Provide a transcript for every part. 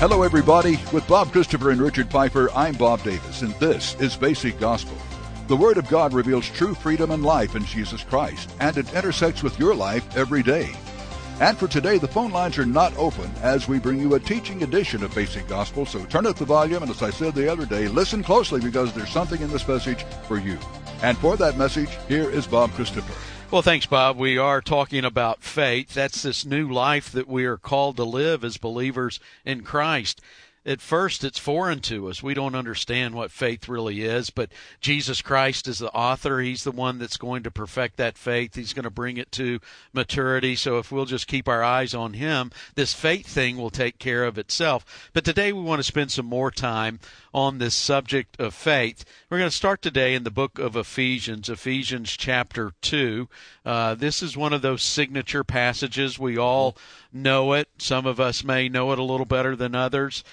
Hello, everybody. With Bob Christopher and Richard Pfeiffer, I'm Bob Davis, and this is Basic Gospel. The Word of God reveals true freedom and life in Jesus Christ, and it intersects with your life every day. And for today, the phone lines are not open as we bring you a teaching edition of Basic Gospel, so turn up the volume, and as I said the other day, listen closely because there's something in this message for you. And for that message, here is Bob Christopher. Well, thanks, Bob. We are talking about faith. That's this new life that we are called to live as believers in Christ. At first, it's foreign to us. We don't understand what faith really is, but Jesus Christ is the author. He's the one that's going to perfect that faith. He's going to bring it to maturity. So if we'll just keep our eyes on Him, this faith thing will take care of itself. But today we want to spend some more time on this subject of faith. We're going to start today in the book of Ephesians chapter 2. This is one of those signature passages. We all know it. Some of us may know it a little better than others.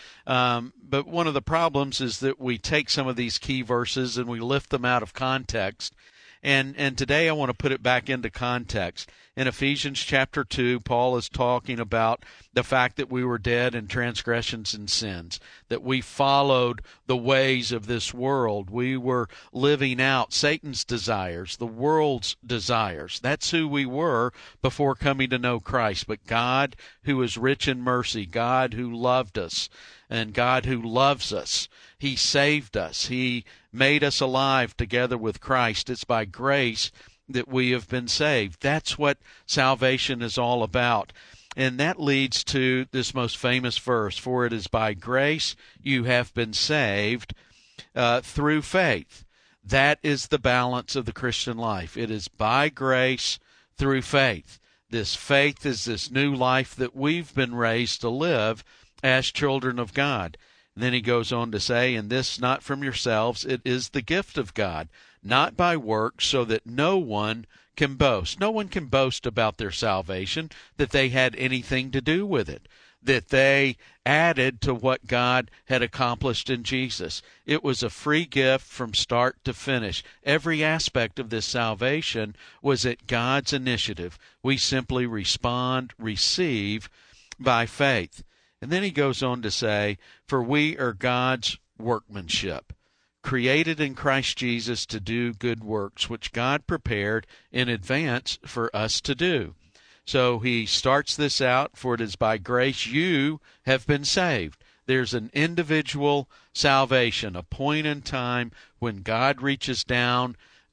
But one of the problems is that we take some of these key verses and we lift them out of context. And today I want to put it back into context. In Ephesians chapter 2, Paul is talking about the fact that we were dead in transgressions and sins, that we followed the ways of this world. We were living out Satan's desires, the world's desires. That's who we were before coming to know Christ. But God, who is rich in mercy, God who loved us, and God who loves us, He saved us. He made us alive together with Christ. It's by grace that we have been saved. That's what salvation is all about. And that leads to this most famous verse, for it is by grace you have been saved through faith. That is the balance of the Christian life. It is by grace through faith. This faith is this new life that we've been raised to live as children of God. And then he goes on to say, and this not from yourselves, it is the gift of God, not by works, so that no one can boast. No one can boast about their salvation, that they had anything to do with it, that they added to what God had accomplished in Jesus. It was a free gift from start to finish. Every aspect of this salvation was at God's initiative. We simply respond, receive by faith. And then he goes on to say, for we are God's workmanship, created in Christ Jesus to do good works, which God prepared in advance for us to do. So he starts this out, for it is by grace you have been saved. There's an individual salvation, a point in time when God reaches down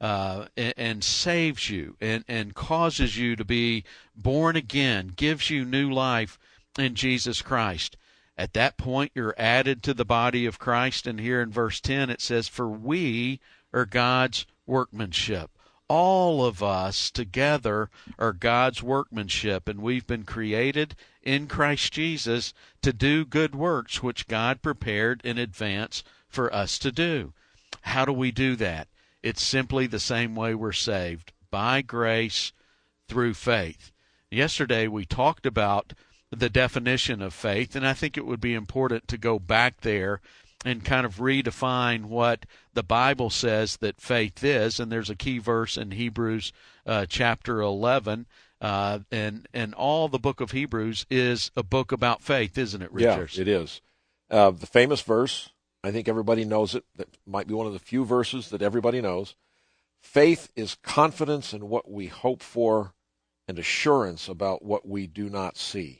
and saves you and causes you to be born again, gives you new life in Jesus Christ. At that point, you're added to the body of Christ, and here in verse 10 it says, for we are God's workmanship. All of us together are God's workmanship, and we've been created in Christ Jesus to do good works which God prepared in advance for us to do. How do we do that? It's simply the same way we're saved, by grace through faith. Yesterday we talked about the definition of faith, and I think it would be important to go back there and kind of redefine what the Bible says that faith is. And there's a key verse in Hebrews chapter 11, and all the book of Hebrews is a book about faith, isn't it, Richard? Yeah, it is. The famous verse, I think everybody knows it. That might be one of the few verses that everybody knows. Faith is confidence in what we hope for and assurance about what we do not see.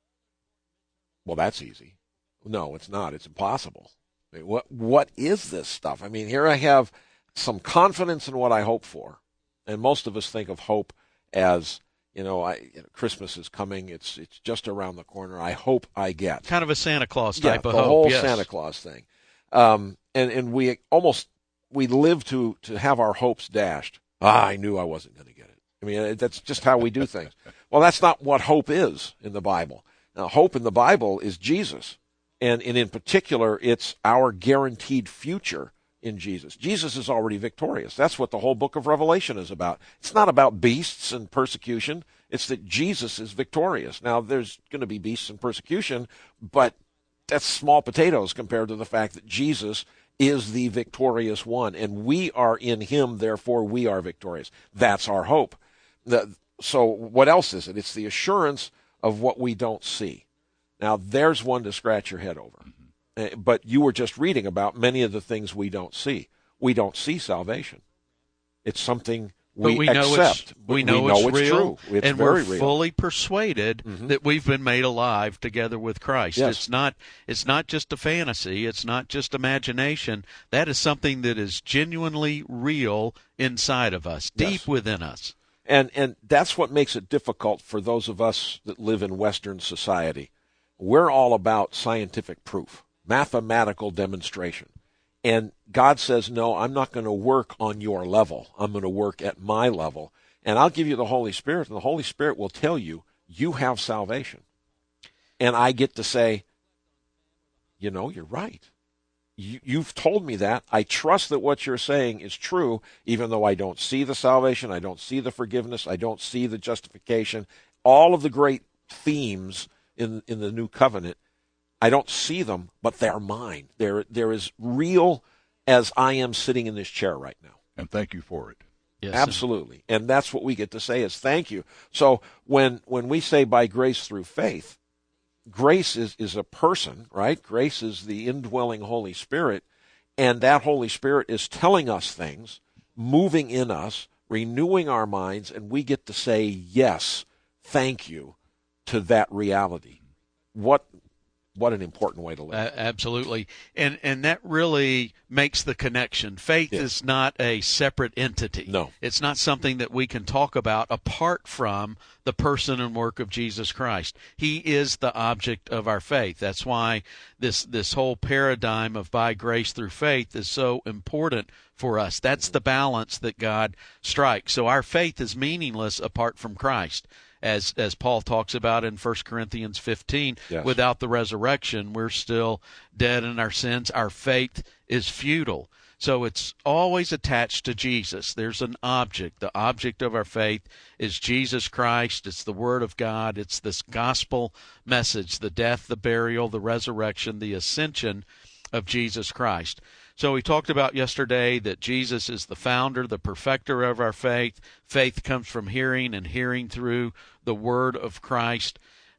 Well, that's easy. No, it's not. It's impossible. I mean, what is this stuff? I mean, here I have some confidence in what I hope for. And most of us think of hope as, Christmas is coming. It's just around the corner. I hope I get. Kind of a Santa Claus type of hope. The whole yes. Santa Claus thing. And we live to have our hopes dashed. I knew I wasn't going to get it. I mean, that's just how we do things. Well, that's not what hope is in the Bible. Now, hope in the Bible is Jesus, and in particular, it's our guaranteed future in Jesus. Jesus is already victorious. That's what the whole book of Revelation is about. It's not about beasts and persecution. It's that Jesus is victorious. Now, there's going to be beasts and persecution, but that's small potatoes compared to the fact that Jesus is the victorious one, and we are in Him, therefore we are victorious. That's our hope. So what else is it? It's the assurance of what we don't see. Now, there's one to scratch your head over. But you were just reading about many of the things we don't see. We don't see salvation. It's something we accept. We know it's real, true. It's and very we're real. fully persuaded that we've been made alive together with Christ. Yes. It's not just a fantasy. It's not just imagination. That is something that is genuinely real inside of us, deep within us. And that's what makes it difficult for those of us that live in Western society. We're all about scientific proof, mathematical demonstration. And God says, no, I'm not going to work on your level. I'm going to work at my level. And I'll give you the Holy Spirit, and the Holy Spirit will tell you, you have salvation. And I get to say, you know, you're right. You've told me that. I trust that what you're saying is true, even though I don't see the salvation, I don't see the forgiveness, I don't see the justification. All of the great themes in the new covenant, I don't see them, but they're mine. They're as real as I am sitting in this chair right now. And thank you for it. Yes, Absolutely. And that's what we get to say is thank you. So when we say by grace through faith, grace is a person, right? Grace is the indwelling Holy Spirit, and that Holy Spirit is telling us things, moving in us, renewing our minds, and we get to say yes, thank you to that reality. What an important way to live. Absolutely. And that really makes the connection. Faith is not a separate entity. No. It's not something that we can talk about apart from the person and work of Jesus Christ. He is the object of our faith. That's why this whole paradigm of by grace through faith is so important for us. That's the balance that God strikes. So our faith is meaningless apart from Christ. As Paul talks about in 1 Corinthians 15, without the resurrection, we're still dead in our sins. Our faith is futile. So it's always attached to Jesus. There's an object. The object of our faith is Jesus Christ. It's the Word of God. It's this gospel message, the death, the burial, the resurrection, the ascension of Jesus Christ. So we talked about yesterday that Jesus is the founder, the perfecter of our faith. Faith comes from hearing, and hearing through the Word of Christ.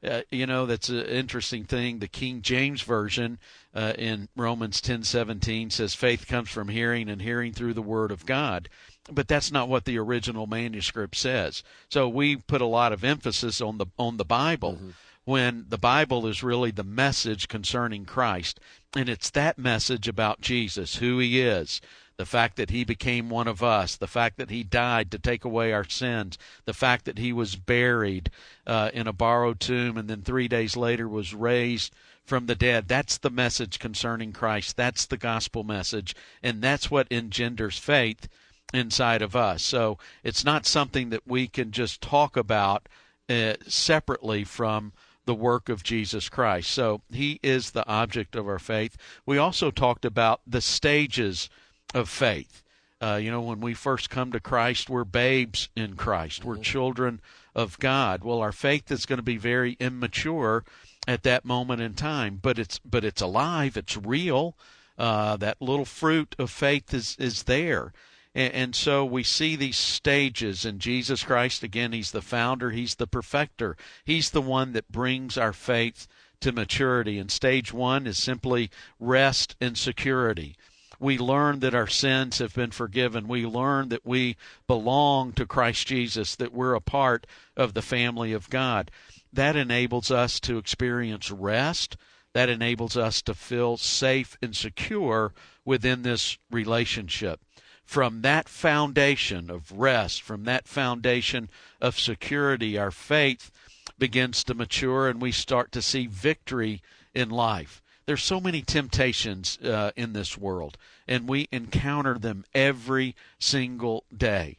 That's an interesting thing. The King James Version in Romans 10:17 says faith comes from hearing, and hearing through the Word of God. But that's not what the original manuscript says. So we put a lot of emphasis on the Bible. When the Bible is really the message concerning Christ. And it's that message about Jesus, who he is, the fact that he became one of us, the fact that he died to take away our sins, the fact that he was buried in a borrowed tomb and then 3 days later was raised from the dead. That's the message concerning Christ. That's the gospel message. And that's what engenders faith inside of us. So it's not something that we can just talk about separately from the work of Jesus Christ. So he is the object of our faith. We also talked about the stages of faith. When we first come to Christ, we're babes in Christ. We're children of God. Well, our faith is going to be very immature at that moment in time, but it's alive. It's real. That little fruit of faith is there. And so we see these stages in Jesus Christ. Again, he's the founder. He's the perfecter. He's the one that brings our faith to maturity. And stage one is simply rest and security. We learn that our sins have been forgiven. We learn that we belong to Christ Jesus, that we're a part of the family of God. That enables us to experience rest. That enables us to feel safe and secure within this relationship. From that foundation of rest, from that foundation of security, our faith begins to mature and we start to see victory in life. There's so many temptations in this world, and we encounter them every single day.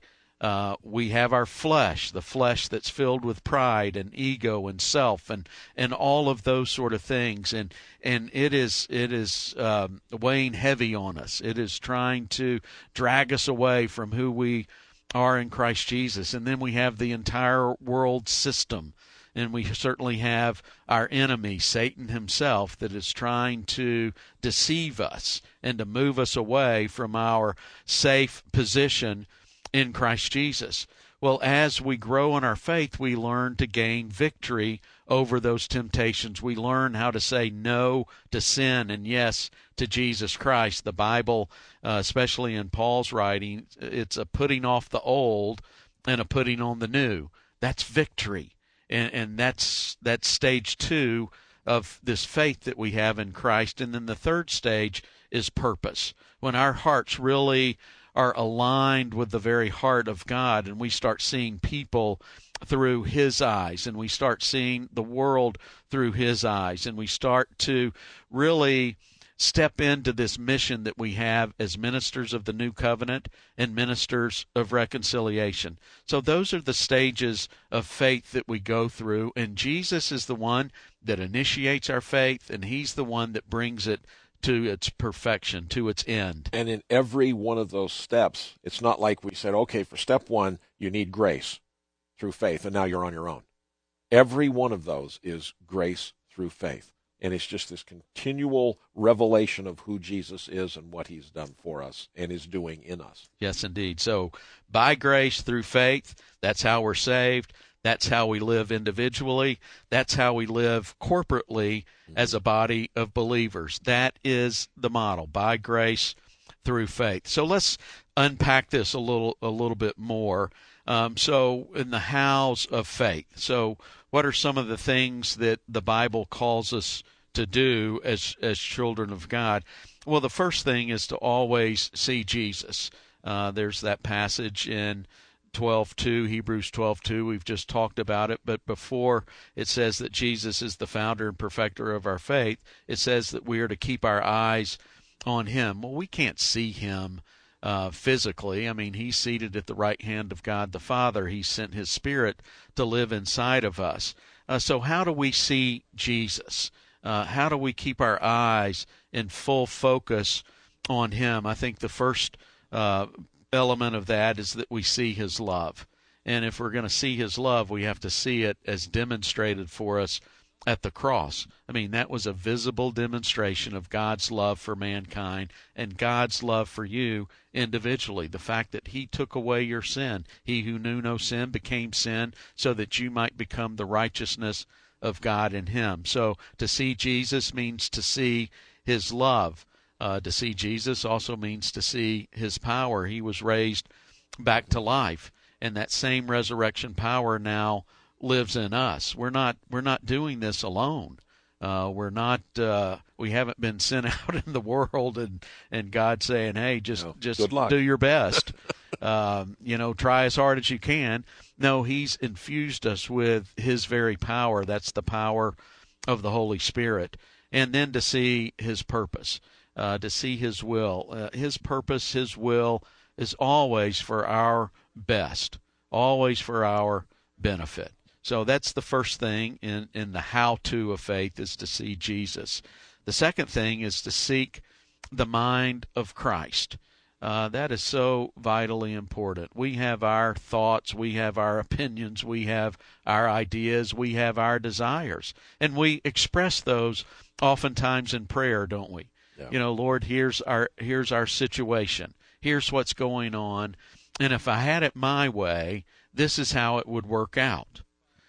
We have our flesh, the flesh that's filled with pride and ego and self and all of those sort of things. And it is weighing heavy on us. It is trying to drag us away from who we are in Christ Jesus. And then we have the entire world system. And we certainly have our enemy, Satan himself, that is trying to deceive us and to move us away from our safe position in Christ Jesus. Well, as we grow in our faith, we learn to gain victory over those temptations. We learn how to say no to sin and yes to Jesus Christ. The Bible, especially in Paul's writing, it's a putting off the old and a putting on the new. That's victory. And that's stage 2 of this faith that we have in Christ. And then the third stage is purpose. When our hearts really are aligned with the very heart of God, and we start seeing people through His eyes, and we start seeing the world through His eyes, and we start to really step into this mission that we have as ministers of the new covenant and ministers of reconciliation. So those are the stages of faith that we go through, and Jesus is the one that initiates our faith, and He's the one that brings it to its perfection, to its end. And in every one of those steps, it's not like we said, okay, for step 1, you need grace through faith, and now you're on your own. Every one of those is grace through faith. And it's just this continual revelation of who Jesus is and what He's done for us and is doing in us. Yes, indeed. So by grace through faith, that's how we're saved. That's how we live individually. That's how we live corporately as a body of believers. That is the model, by grace through faith. So let's unpack this a little bit more. So in the hows of faith. So what are some of the things that the Bible calls us to do as children of God? Well, the first thing is to always see Jesus. There's that passage in 12:2, Hebrews 12:2. We've just talked about it, but before it says that Jesus is the founder and perfecter of our faith, it says that we are to keep our eyes on Him. Well, we can't see Him physically. I mean, He's seated at the right hand of God the Father. He sent His Spirit to live inside of us. So how do we see Jesus? How do we keep our eyes in full focus on Him? I think the first element of that is that we see His love. And if we're going to see His love, we have to see it as demonstrated for us at the cross. I mean, that was a visible demonstration of God's love for mankind and God's love for you individually. The fact that He took away your sin. He who knew no sin became sin so that you might become the righteousness of God in Him. So to see Jesus means to see His love. To see Jesus also means to see His power. He was raised back to life, and that same resurrection power now lives in us. We're not doing this alone. We haven't been sent out in the world and God saying, "Hey, just do your best." Try as hard as you can. No, He's infused us with His very power. That's the power of the Holy Spirit. And then to see His purpose. To see His will. His purpose, His will is always for our best, always for our benefit. So that's the first thing in the how-to of faith, is to see Jesus. The second thing is to seek the mind of Christ. That is so vitally important. We have our thoughts, we have our opinions, we have our ideas, we have our desires, and we express those oftentimes in prayer, don't we? Yeah. Lord, here's our situation. Here's what's going on. And if I had it my way, this is how it would work out.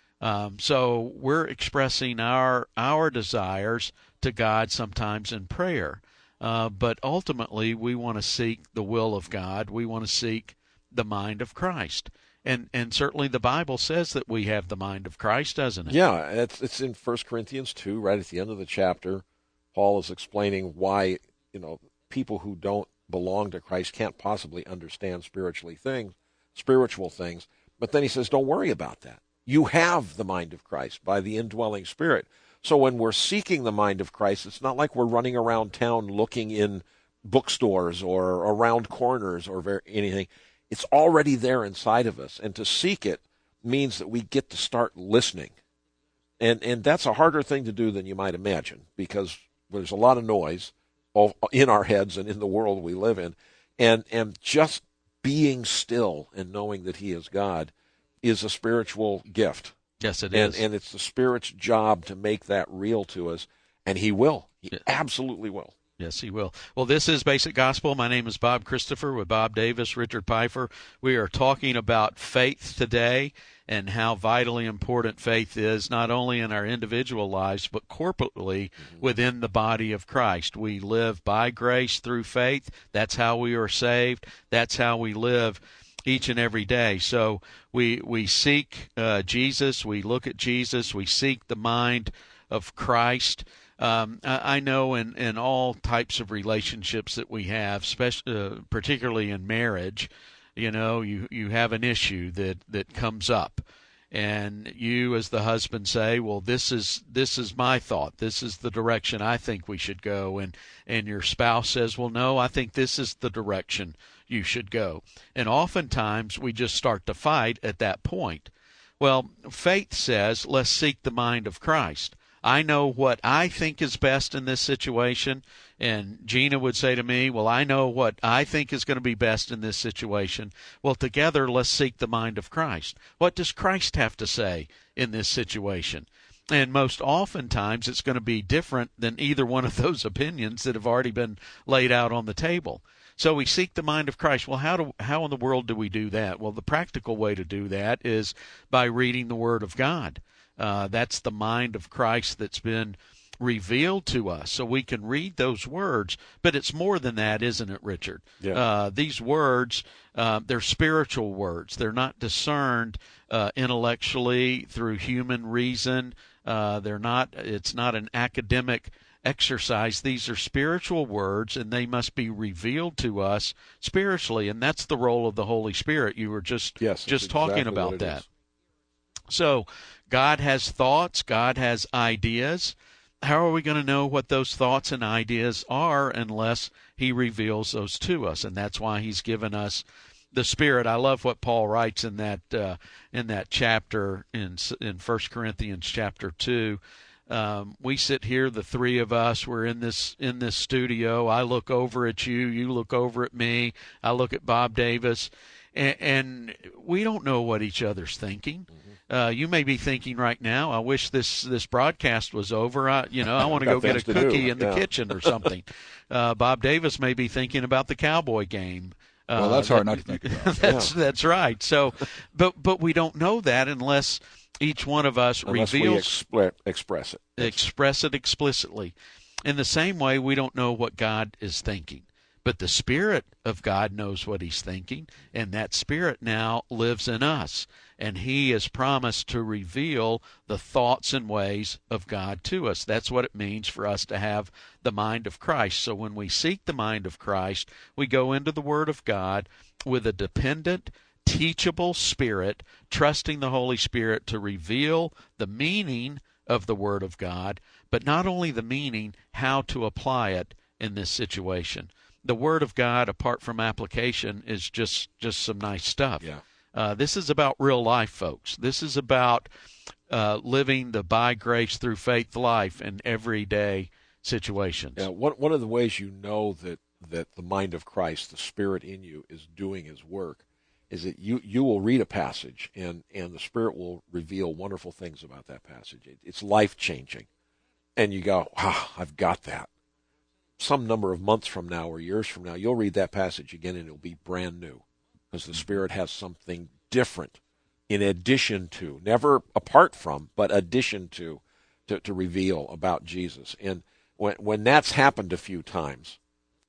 So we're expressing our desires to God sometimes in prayer. But ultimately, we want to seek the will of God. We want to seek the mind of Christ. And certainly the Bible says that we have the mind of Christ, doesn't it? Yeah, it's in 1 Corinthians 2, right at the end of the chapter. Paul is explaining why, people who don't belong to Christ can't possibly understand spiritual things. But then he says, don't worry about that. You have the mind of Christ by the indwelling Spirit. So when we're seeking the mind of Christ, it's not like we're running around town looking in bookstores or around corners or anything. It's already there inside of us. And to seek it means that we get to start listening. And that's a harder thing to do than you might imagine, because there's a lot of noise in our heads and in the world we live in. And just being still and knowing that He is God is a spiritual gift. Yes, it is. And it's the Spirit's job to make that real to us, and He will. He absolutely will. Yes, he will. Well, this is Basic Gospel. My name is Bob Christopher with Bob Davis, Richard Pfeiffer. We are talking about faith today and how vitally important faith is, not only in our individual lives, but corporately within the body of Christ. We live by grace through faith. That's how we are saved. That's how we live each and every day. So we seek Jesus. We look at Jesus. We seek the mind of Christ. I know in all types of relationships that we have, particularly in marriage, you have an issue that comes up, and you as the husband say, well, this is my thought, this is the direction I think we should go, and your spouse says, well, no, I think this is the direction you should go. And oftentimes we just start to fight at that point. Well, faith says, let's seek the mind of Christ. I know what I think is best in this situation, and Gina would say to me, well, I know what I think is going to be best in this situation. Well, together, let's seek the mind of Christ. What does Christ have to say in this situation? And most oftentimes, it's going to be different than either one of those opinions that have already been laid out on the table. So we seek the mind of Christ. Well, how in the world do we do that? Well, the practical way to do that is by reading the Word of God. That's the mind of Christ that's been revealed to us, so we can read those words. But it's more than that, isn't it, Richard? Yeah. These words, they're spiritual words. They're not discerned intellectually through human reason. It's not an academic exercise. These are spiritual words, and they must be revealed to us spiritually, and that's the role of the Holy Spirit. You were just talking about that. So God has thoughts, God has ideas. How are we going to know what those thoughts and ideas are unless he reveals those to us? And that's why he's given us the Spirit. I love what Paul writes in that chapter in 1 Corinthians chapter 2. We sit here, the three of us, we're in this studio. I look over at you, you look over at me, I look at Bob Davis, and we don't know what each other's thinking. You may be thinking right now, I wish this broadcast was over. I want to go get a cookie in the kitchen or something. Bob Davis may be thinking about the Cowboy game. Well, that's hard not to think about. That's right. So, but we don't know that unless each one of us reveals, express it. Express it explicitly. In the same way, we don't know what God is thinking. But the Spirit of God knows what he's thinking, and that Spirit now lives in us. And he has promised to reveal the thoughts and ways of God to us. That's what it means for us to have the mind of Christ. So when we seek the mind of Christ, we go into the Word of God with a dependent, teachable spirit, trusting the Holy Spirit to reveal the meaning of the Word of God, but not only the meaning, how to apply it in this situation. The Word of God, apart from application, is just some nice stuff. Yeah. This is about real life, folks. This is about living the by grace through faith life in everyday situations. Yeah, one of the ways you know that the mind of Christ, the Spirit in you, is doing his work is that you will read a passage and the Spirit will reveal wonderful things about that passage. It's life-changing. And you go, wow, I've got that. Some number of months from now or years from now, you'll read that passage again and it'll be brand new because the Spirit has something different in addition to, never apart from, but addition to reveal about Jesus. And when that's happened a few times,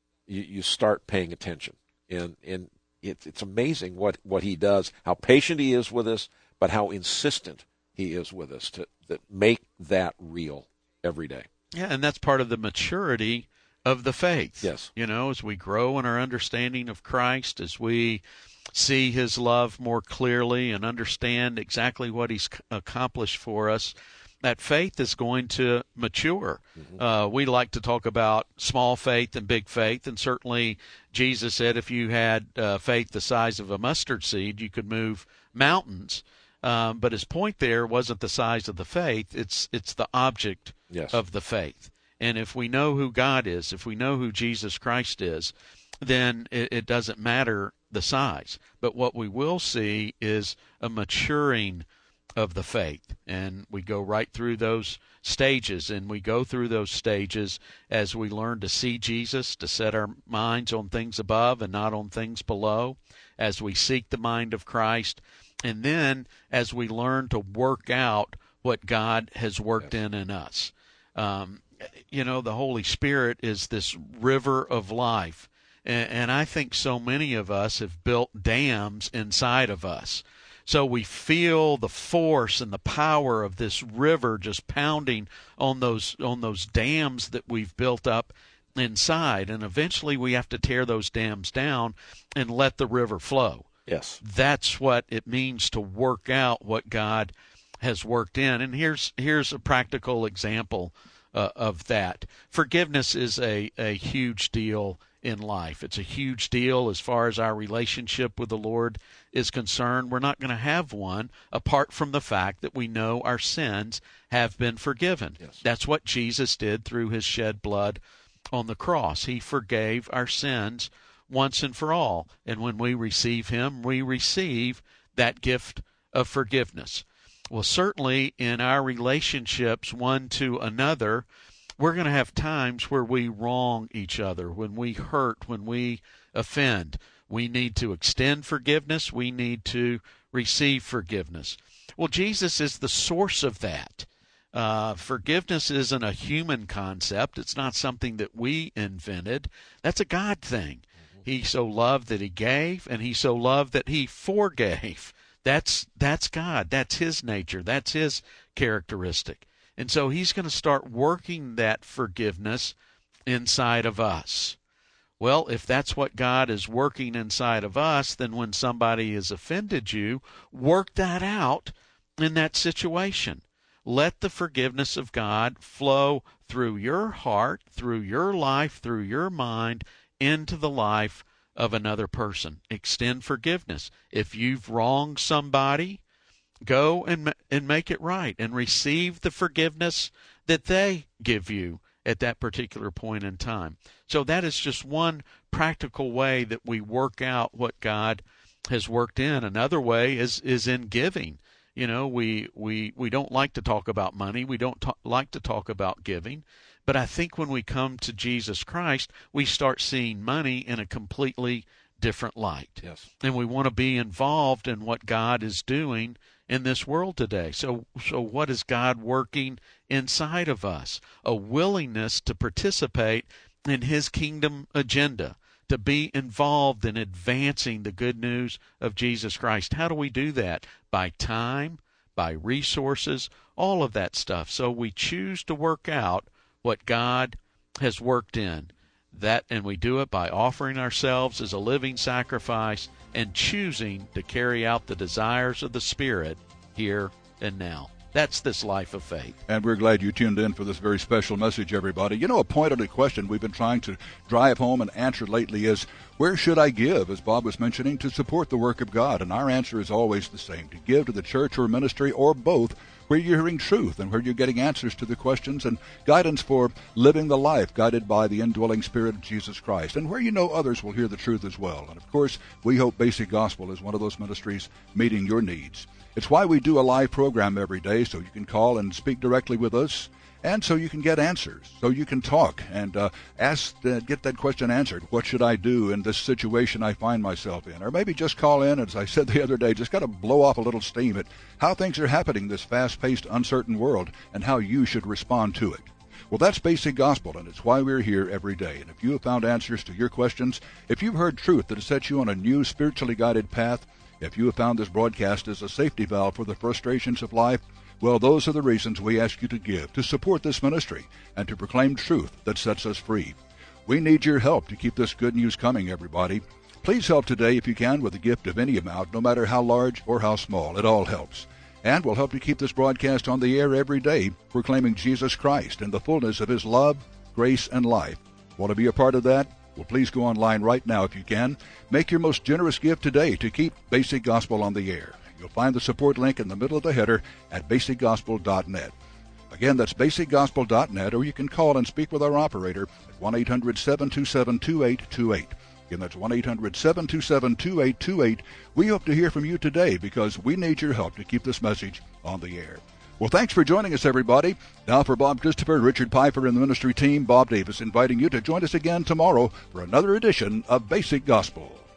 you start paying attention. And it's amazing what he does, how patient he is with us, but how insistent he is with us to make that real every day. Yeah, and that's part of the maturity of the faith. Yes. As we grow in our understanding of Christ, as we see his love more clearly and understand exactly what he's accomplished for us, that faith is going to mature. Mm-hmm. We like to talk about small faith and big faith, and certainly Jesus said if you had faith the size of a mustard seed, you could move mountains. But his point there wasn't the size of the faith, it's the object of the faith. And if we know who God is, if we know who Jesus Christ is, then it doesn't matter the size. But what we will see is a maturing of the faith. And we go right through those stages, and we go through those stages as we learn to see Jesus, to set our minds on things above and not on things below, as we seek the mind of Christ, and then as we learn to work out what God has worked in us. The Holy Spirit is this river of life, and I think so many of us have built dams inside of us. So we feel the force and the power of this river just pounding on those dams that we've built up inside, and eventually we have to tear those dams down and let the river flow. Yes. That's what it means to work out what God has worked in. And here's a practical example of that. Forgiveness is a huge deal in life. It's a huge deal as far as our relationship with the Lord is concerned. We're not going to have one apart from the fact that we know our sins have been forgiven. Yes. That's what Jesus did through his shed blood on the cross. He forgave our sins once and for all. And when we receive him, we receive that gift of forgiveness. Well, certainly in our relationships one to another, we're going to have times where we wrong each other, when we hurt, when we offend. We need to extend forgiveness. We need to receive forgiveness. Well, Jesus is the source of that. Forgiveness isn't a human concept. It's not something that we invented. That's a God thing. He so loved that he gave, and he so loved that he forgave. That's God. That's his nature. That's his characteristic. And so he's going to start working that forgiveness inside of us. Well, if that's what God is working inside of us, then when somebody has offended you, work that out in that situation. Let the forgiveness of God flow through your heart, through your life, through your mind, into the life of another person. Extend forgiveness. If you've wronged somebody, go and make it right and receive the forgiveness that they give you at that particular point in time. So that is just one practical way that we work out what God has worked in. Another way is in giving. We don't like to talk about money. We don't like to talk about giving. But I think when we come to Jesus Christ, we start seeing money in a completely different light. Yes. And we want to be involved in what God is doing in this world today. So what is God working inside of us? A willingness to participate in his kingdom agenda, to be involved in advancing the good news of Jesus Christ. How do we do that? By time, by resources, all of that stuff. So we choose to work out what God has worked in. And we do it by offering ourselves as a living sacrifice and choosing to carry out the desires of the Spirit here and now. That's this life of faith. And we're glad you tuned in for this very special message, everybody. A pointed question we've been trying to drive home and answer lately is, where should I give, as Bob was mentioning, to support the work of God? And our answer is always the same, to give to the church or ministry or both, where you're hearing truth and where you're getting answers to the questions and guidance for living the life guided by the indwelling Spirit of Jesus Christ, and where others will hear the truth as well. And of course, we hope Basic Gospel is one of those ministries meeting your needs. It's why we do a live program every day, so you can call and speak directly with us, and so you can get answers, so you can talk and get that question answered. What should I do in this situation I find myself in? Or maybe just call in, as I said the other day, just got to blow off a little steam at how things are happening in this fast-paced, uncertain world and how you should respond to it. Well, that's Basic Gospel, and it's why we're here every day. And if you have found answers to your questions, if you've heard truth that has set you on a new spiritually guided path, if you have found this broadcast as a safety valve for the frustrations of life, well, those are the reasons we ask you to give, to support this ministry, and to proclaim truth that sets us free. We need your help to keep this good news coming, everybody. Please help today if you can with a gift of any amount, no matter how large or how small. It all helps. And we'll help you keep this broadcast on the air every day, proclaiming Jesus Christ in the fullness of his love, grace, and life. Want to be a part of that? Well, please go online right now if you can. Make your most generous gift today to keep Basic Gospel on the air. You'll find the support link in the middle of the header at basicgospel.net. Again, that's basicgospel.net, or you can call and speak with our operator at 1-800-727-2828. Again, that's 1-800-727-2828. We hope to hear from you today because we need your help to keep this message on the air. Well, thanks for joining us, everybody. Now for Bob Christopher, Richard Piper, and the ministry team, Bob Davis inviting you to join us again tomorrow for another edition of Basic Gospel.